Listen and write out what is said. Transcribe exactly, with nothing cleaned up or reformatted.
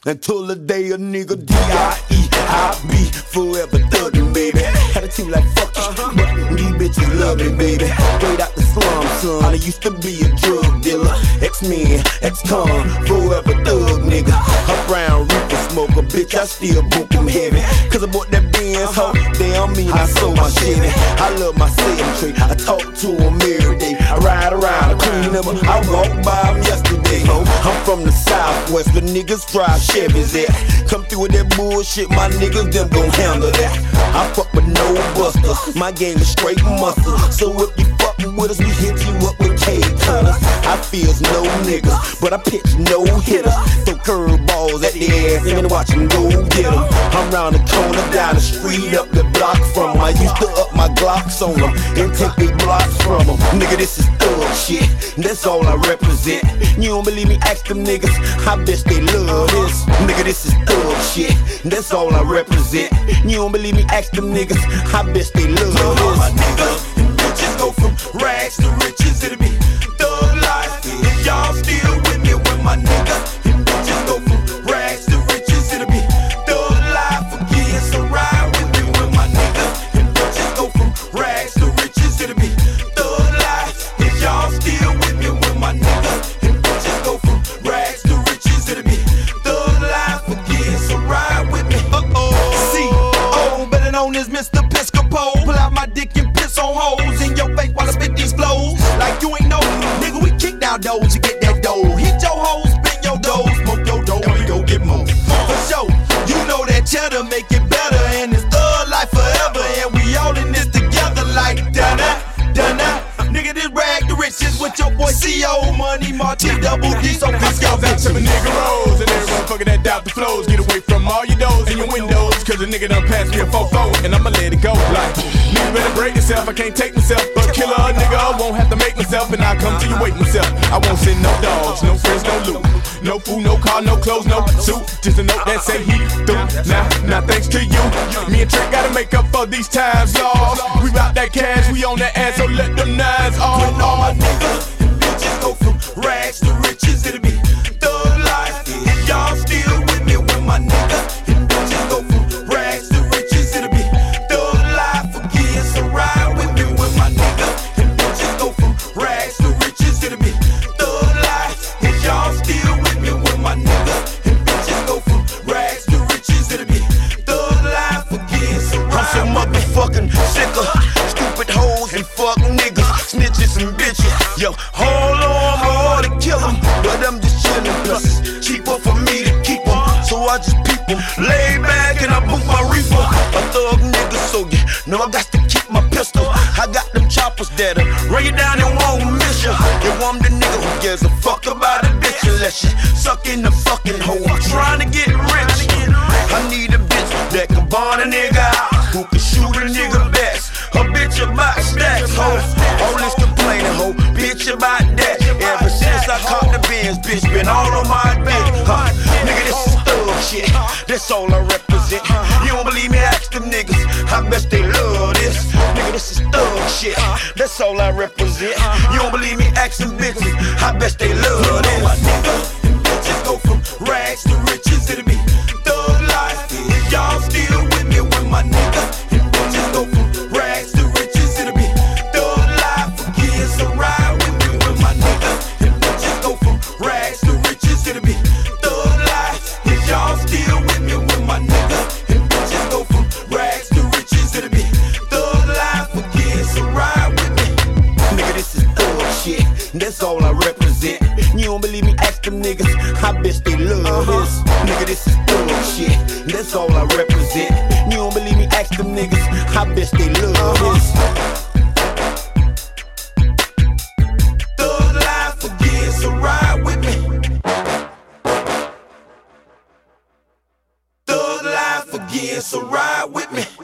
Until the day a nigga D I E, I be forever thuggin', baby. Had a team like fuck it, but these bitches love me, baby. Straight out the slum, son, I used to be a drug dealer. X-Men, X-Con, forever thug, nigga. A brown reefer smoker, bitch, I still book them heavy. Cause I bought that Benz, ho, damn mean I sold my Chevy. I love my sailing trait, I talk to them every day. I ride around, I clean them up, I walked by them yesterday, ho. I'm from the Southwest, the niggas drive Chevys at. Come through with that bullshit, my niggas, them gon' handle that. I fuck with no busters, my game is straight muscle. So if you fuckin' with us, we hit you up with K-Cutters. I feels no niggas, but I pitch no hitters. Throw curveballs at the ass and watch them go get them. I'm round the corner, down the street, up the block from them. I used to up my Glocks on them and take big blocks from them. Nigga, this is thug shit, that's all I represent. You don't believe me, ask them niggas, I bet they love this. Nigga, this is thug shit, that's all I represent. You don't believe me, ask them niggas, I bet they love this. All my niggas and bitches go from rags to riches, it'll be thug life. And y'all still with me when my niggas and bitches go from rags to riches, it'll be thug life again. So ride with me when my niggas and bitches go from rags to riches, it'll be thug life. And y'all still with me when my niggas and bitches go from rags to riches, it'll be thug life again. So ride with me. Uh-oh. See, oh, better known as Mister Piscopo. Pull out my dick and piss on hoes in your face while I spit these flows. Like you ain't know, nigga, we kick down doors to get that dough. Hit your hoes, spin your dough, smoke your dough, and we go get more. For sure, you know that cheddar make it better, and it's thug life forever, and we all in this together like da-na, da-na. Nigga, this rag the riches with your boy C O Money Marty Double D. So let's go back to the nigga rolls, and every motherfucker that doubt the flows. Get away from all your doors and your windows, cause the nigga done passed me a fofo, and I'ma let it go. Like, nigga better break yourself, I can't take myself, but kill a nigga, I won't have to make myself, and I come to you wait myself. I won't send no dogs, no friends, no loot, no food, no car, no clothes, no suit. Just a note that say he through. Now, now thanks to you, me and Trick gotta make up for these times, y'all. We bout that cash, we on that ass, so let them nines all. When all my niggas and bitches go from rags to riches, it'll be thug life. And y'all still with me when my niggas and bitches go from rags to riches, it'll be thug life again. So ride with me when my niggas and bitches go from rags to riches, it'll be thug life. And y'all still with me when my niggas and bitches go from rags to riches, it'll be thug life again. So ride. I'm so motherfucking sick of stupid hoes and fuck niggas, snitches and bitches. Yo, hold on, hard to kill them, but I'm just chillin'. Plus it's cheaper for me to keep them, so I just peep them. Lay back and I boot my reefer. A thug nigga, so you know I got to keep my pistol. I got them choppers that'll run you down and won't miss you. Yo, I'm the nigga who gives a fuck about a bitch unless she suck in the fucking hole. I'm trying to get rich. I need a bitch that can bond a nigga out, who can shoot a nigga best. A bitch about stacks, ho. All this complaining, ho. Bitch about that. Ever since I caught the Benz, bitch been all on my dick, huh? Nigga, this is thug shit, that's all I represent. You don't believe me, ask them niggas, I bet they love this. Nigga, this is thug shit, that's all I represent. You don't believe me, ask them bitches, I bet they love this. My niggas and bitches go from rags to riches, it'll be thug life. And y'all still with me when my niggas and bitches go from rags to riches, it'll be thug life again. So ride with me when my niggas and bitches go from rags to riches, it'll be thug life. And y'all still with me when my niggas and bitches go from rags to riches, it'll be thug life again. So ride with me. Nigga, this is thug shit, that's all I represent. You don't believe me, ask them niggas, I bet they love this. Nigga, this is thug shit, that's all I represent. You don't believe me, ask them niggas, I bet they love this. Thug life again, so ride with me. Thug life again, so ride with me.